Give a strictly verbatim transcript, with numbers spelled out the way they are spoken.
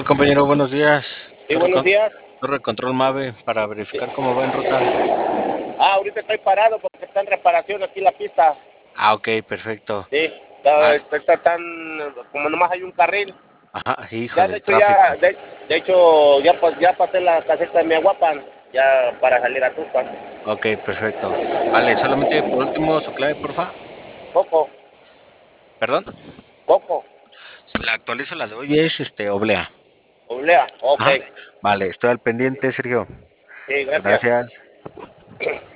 compañero? Buenos días. Sí, Torre, buenos con- días. Torre Control Mave para Sí. verificar cómo va en ruta. Ah, ahorita estoy parado porque está en reparación aquí la pista. Ah, ok, perfecto. Sí, está, Ah, está, está tan, como nomás hay un carril. ajá, Ya híjole, de el hecho ya, tráfico. de, de hecho ya, pas- ya pasé la caseta de mi aguapan, ya para salir a Tuxpan. Ok, perfecto. Vale, solamente por último su clave, porfa. Coco, Perdón. Coco, La actualizo la de hoy es este oblea. Oblea, ok. Ajá. Vale, estoy al pendiente, Sergio. Sí, gracias. Gracias.